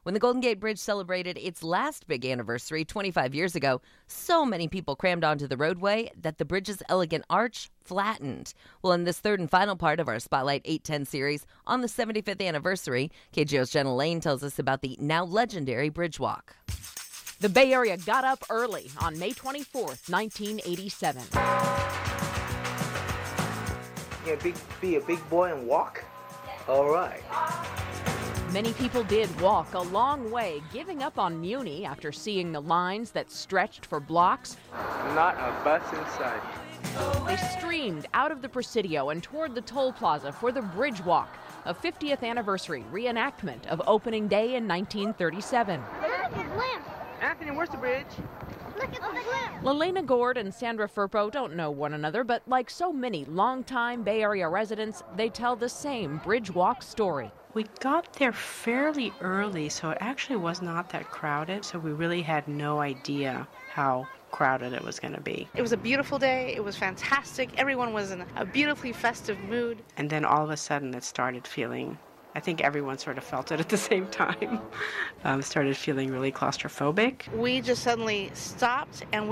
When the Golden Gate Bridge celebrated its last big anniversary 25 years ago, so many people crammed onto the roadway that the bridge's elegant arch flattened. Well, in this third and final part of our Spotlight 810 series on the 75th anniversary, KGO's Jenna Lane tells us about the now legendary Bridge Walk. The Bay Area got up early on May 24th, 1987. Be a big boy and walk? All right. Many people did walk a long way, giving up on Muni after seeing the lines that stretched for blocks. Not a bus in sight. They streamed out of the Presidio and toward the toll plaza for the Bridge Walk, a 50th anniversary reenactment of opening day in 1937. Anthony, where's the bridge? Look at the blimp. Lelena Gord and Sandra Firpo don't know one another, but like so many longtime Bay Area residents, they tell the same Bridge Walk story. We got there fairly early, so it actually was not that crowded, so we really had no idea how crowded it was going to be. It was a beautiful day. It was fantastic. Everyone was in a beautifully festive mood. And then all of a sudden it started feeling, I think everyone sort of felt it at the same time, started feeling really claustrophobic. We just suddenly stopped and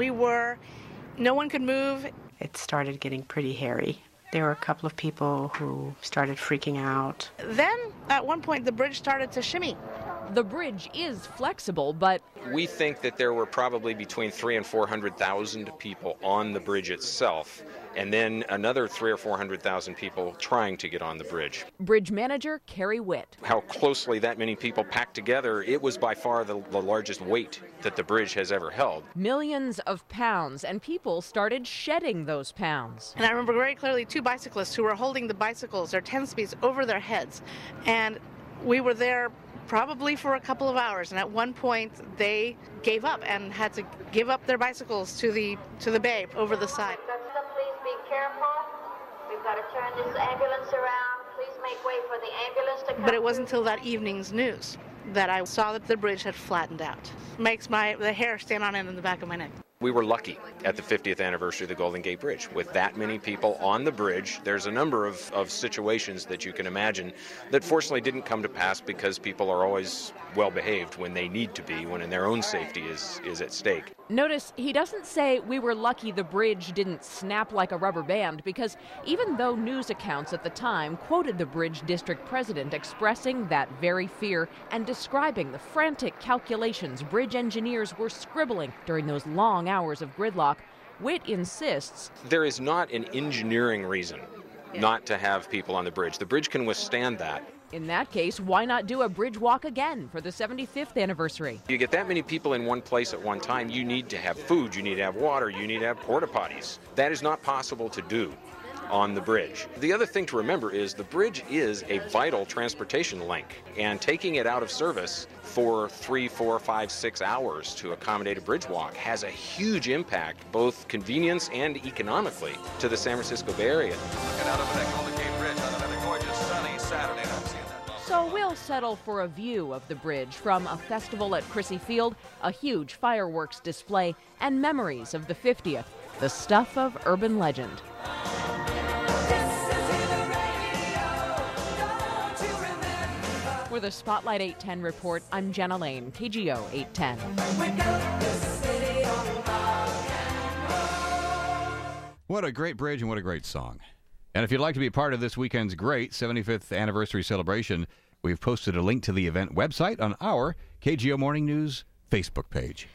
no one could move. It started getting pretty hairy. There were a couple of people who started freaking out. Then, at one point, the bridge started to shimmy. The bridge is flexible, but we think that there were probably between 300,000 and 400,000 people on the bridge itself, and then another 300,000 or 400,000 people trying to get on the bridge. Bridge manager Carrie Witt. How closely that many people packed together, it was by far the largest weight that the bridge has ever held. Millions of pounds, and people started shedding those pounds. And I remember very clearly two bicyclists who were holding the bicycles, their 10-speeds, over their heads. And we were there probably for a couple of hours, and at one point they gave up and had to give up their bicycles to the bay over the side. Please be careful. We've got to turn this ambulance around. Please make way for the ambulance to come. But it wasn't until that evening's news that I saw that the bridge had flattened out. Makes the hair stand on end in the back of my neck. We were lucky at the 50th anniversary of the Golden Gate Bridge. With that many people on the bridge, there's a number of situations that you can imagine that fortunately didn't come to pass because people are always well behaved when they need to be, when their own safety is at stake. Notice he doesn't say we were lucky the bridge didn't snap like a rubber band, because even though news accounts at the time quoted the bridge district president expressing that very fear and describing the frantic calculations bridge engineers were scribbling during those long hours of gridlock, Witt insists there is not an engineering reason not to have people on the bridge. The bridge can withstand that. In that case, why not do a bridge walk again for the 75th anniversary? You get that many people in one place at one time, you need to have food, you need to have water, you need to have porta potties. That is not possible to do on the bridge. The other thing to remember is the bridge is a vital transportation link, and taking it out of service for 3, 4, 5, 6 hours to accommodate a bridge walk has a huge impact, both convenience and economically, to the San Francisco Bay Area. Looking out over that Golden Gate Bridge on another gorgeous sunny Saturday. So we'll settle for a view of the bridge from a festival at Crissy Field, a huge fireworks display, and memories of the 50th, the stuff of urban legend. For the Spotlight 810 report, I'm Jenna Lane, KGO 810. What a great bridge and what a great song. And if you'd like to be a part of this weekend's great 75th anniversary celebration, we've posted a link to the event website on our KGO Morning News Facebook page.